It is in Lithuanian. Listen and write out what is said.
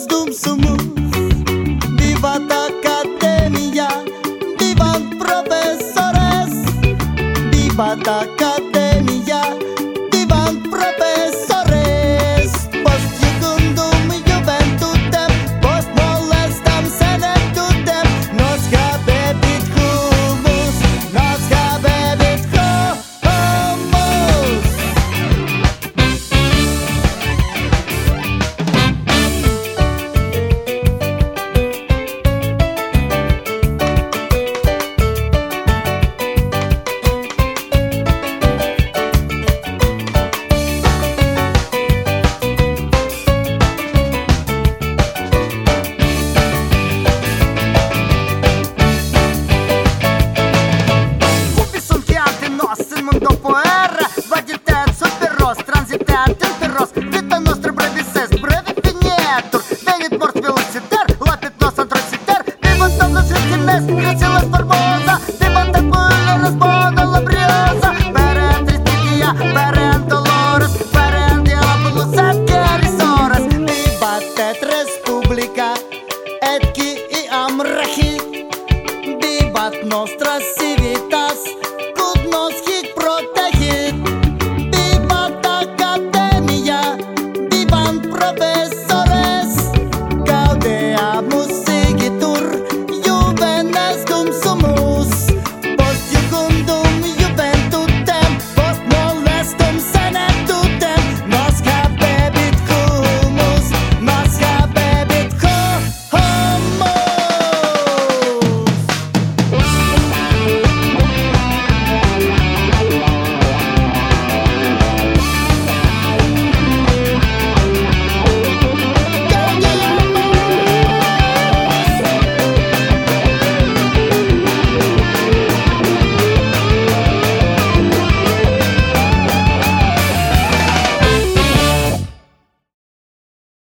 todos somos. Vivat Academia, vivan profesores. Vivat Academia, vivan profesores. Post secundum juventutem, post molestam senetutem. Nos habebit humus, nos habebit homus. Vita nostra brevis est, brevi finitur. Venit mors velociter, lapit nos antrociter. Vivant omnes virgines, gracilas formosa. Vivant aculeras bona labriosa. Perent tristigia, perent dolores, perent diabolus et gerisoras. Vivat et respublica, et qui iam regi. Vivat nostra